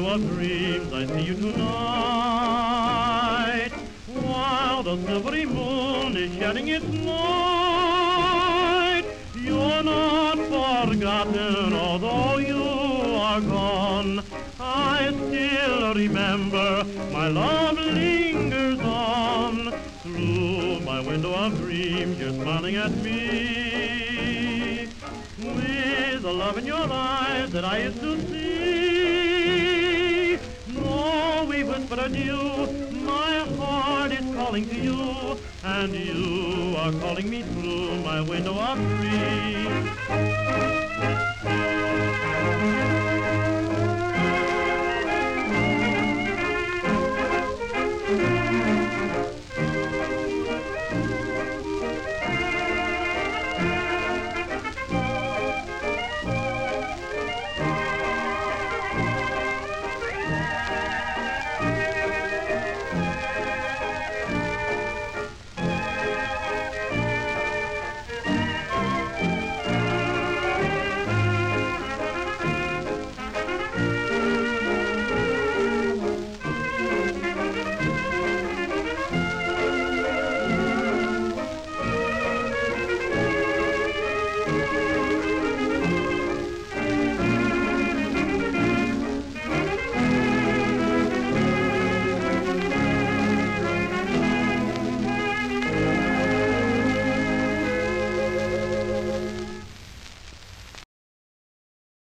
of dreams I see you tonight, while the silvery moon is shedding its light. You're not forgotten, although you are gone. I still remember my love lingers on. Through my window of dreams, you're smiling at me, with the love in your eyes that I used to see. No, we whisper adieu, my heart is calling to you, and you are calling me through my window of dreams.